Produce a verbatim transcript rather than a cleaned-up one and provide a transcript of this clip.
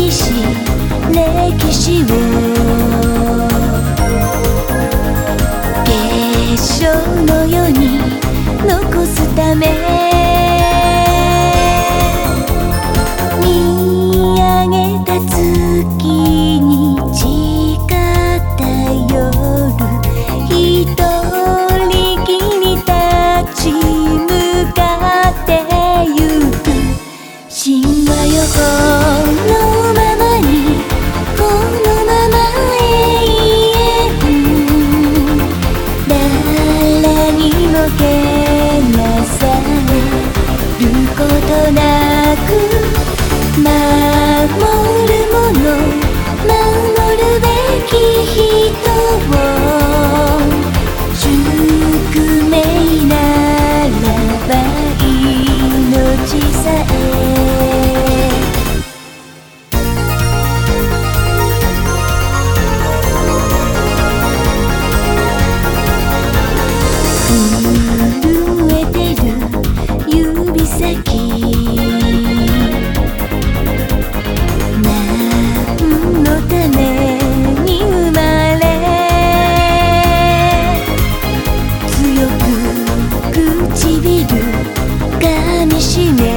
きし歴史を結晶のように残すため見上げた月に誓った夜一人きり立ち向かってゆく神話よこのままにこのまま永遠誰にもけなされることなく守るもの守るべき人を宿命ならば命さえ震えてる指先何のために生まれ強く唇噛みしめ